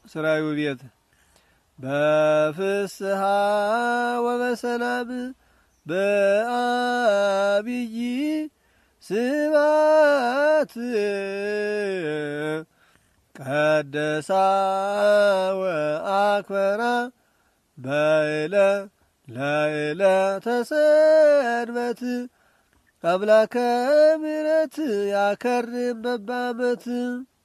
ስራዩ ቤት በፍስሐ ወበሰላም በአብይ ስባት ቀደሳ ወአክበራ ለዕለተ ሰንበት አምላከ ምሕረት ያከርም በዓመት